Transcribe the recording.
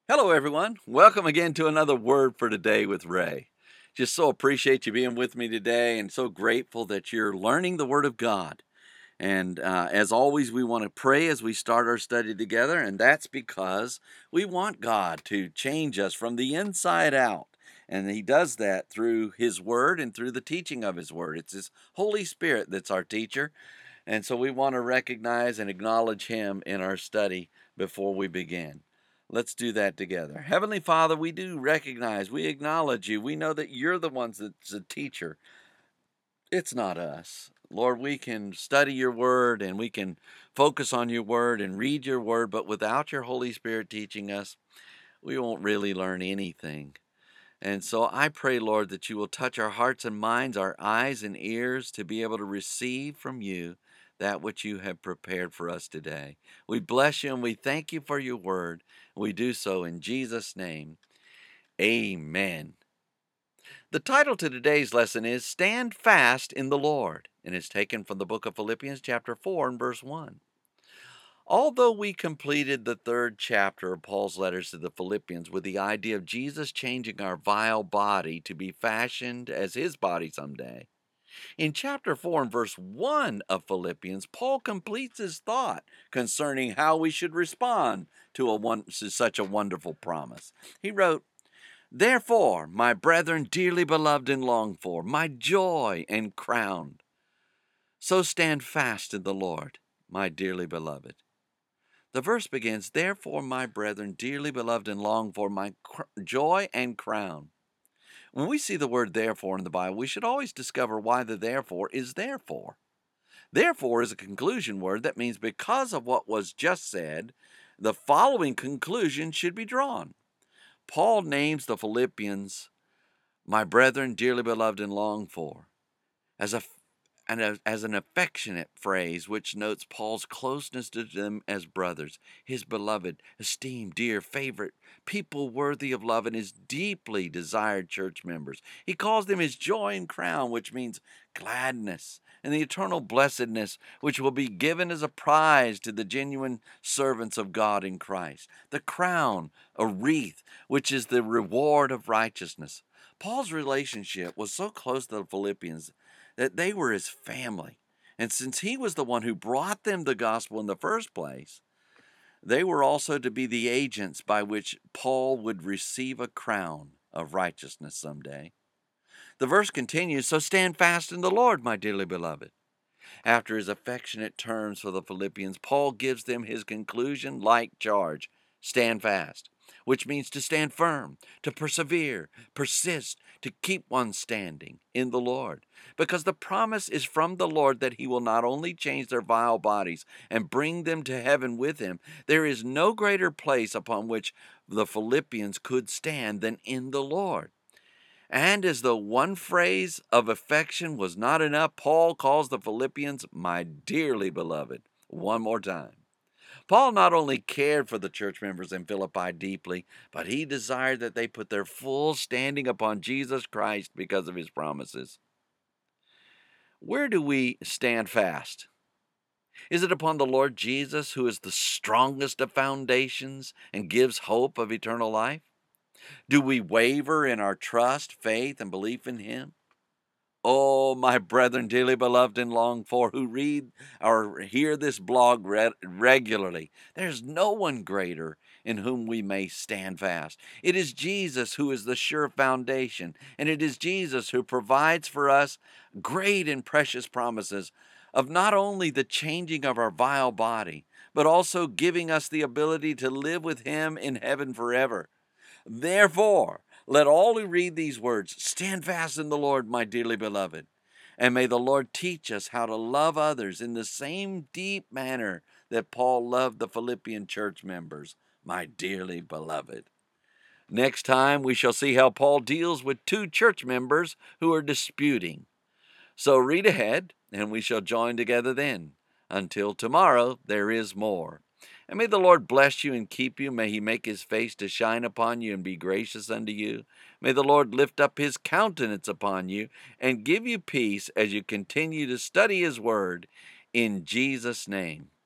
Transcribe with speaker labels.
Speaker 1: Hello, everyone. Welcome again to another Word for Today with Ray. Just so appreciate you being with me today and so grateful that you're learning the Word of God. And as always, we want to pray as we start our study together, and that's because we want God to change us from the inside out. And He does that through His Word and through the teaching of His Word. It's His Holy Spirit that's our teacher. And so we want to recognize and acknowledge Him in our study before we begin. Let's do that together. Heavenly Father, we do recognize, we acknowledge you. We know that you're the ones that's a teacher. It's not us. Lord, we can study your word and we can focus on your word and read your word, but without your Holy Spirit teaching us, we won't really learn anything. And so I pray, Lord, that you will touch our hearts and minds, our eyes and ears to be able to receive from you that which you have prepared for us today. We bless you and we thank you for your word. We do so in Jesus' name. Amen. The title to today's lesson is Stand Fast in the Lord, and is taken from the book of Philippians chapter 4 and verse 1. Although we completed the third chapter of Paul's letters to the Philippians with the idea of Jesus changing our vile body to be fashioned as his body someday, in chapter 4 and verse 1 of Philippians, Paul completes his thought concerning how we should respond to such a wonderful promise. He wrote, "Therefore, my brethren, dearly beloved and longed for, my joy and crown, so stand fast in the Lord, my dearly beloved." The verse begins, "Therefore, my brethren, dearly beloved and longed for, my joy and crown." When we see the word therefore in the Bible, we should always discover why the therefore is therefore. Therefore is a conclusion word that means because of what was just said, the following conclusion should be drawn. Paul names the Philippians, my brethren, dearly beloved and longed for, as an affectionate phrase which notes Paul's closeness to them as brothers, his beloved, esteemed, dear, favorite, people worthy of love, and his deeply desired church members. He calls them his joy and crown, which means gladness, and the eternal blessedness which will be given as a prize to the genuine servants of God in Christ. The crown, a wreath, which is the reward of righteousness. Paul's relationship was so close to the Philippians that they were his family. And since he was the one who brought them the gospel in the first place, they were also to be the agents by which Paul would receive a crown of righteousness someday. The verse continues, "So stand fast in the Lord, my dearly beloved." After his affectionate terms for the Philippians, Paul gives them his conclusion like charge: stand fast, which means to stand firm, to persevere, persist, to keep one standing in the Lord. Because the promise is from the Lord that he will not only change their vile bodies and bring them to heaven with him, there is no greater place upon which the Philippians could stand than in the Lord. And as though one phrase of affection was not enough, Paul calls the Philippians my dearly beloved one more time. Paul not only cared for the church members in Philippi deeply, but he desired that they put their full standing upon Jesus Christ because of his promises. Where do we stand fast? Is it upon the Lord Jesus, who is the strongest of foundations and gives hope of eternal life? Do we waver in our trust, faith, and belief in him? Oh, my brethren, dearly beloved and longed for, who read or hear this blog regularly, there's no one greater in whom we may stand fast. It is Jesus who is the sure foundation, and it is Jesus who provides for us great and precious promises of not only the changing of our vile body, but also giving us the ability to live with him in heaven forever. Therefore, let all who read these words stand fast in the Lord, my dearly beloved. And may the Lord teach us how to love others in the same deep manner that Paul loved the Philippian church members, my dearly beloved. Next time, we shall see how Paul deals with two church members who are disputing. So read ahead, and we shall join together then. Until tomorrow, there is more. And may the Lord bless you and keep you. May he make his face to shine upon you and be gracious unto you. May the Lord lift up his countenance upon you and give you peace as you continue to study his word. In Jesus' name.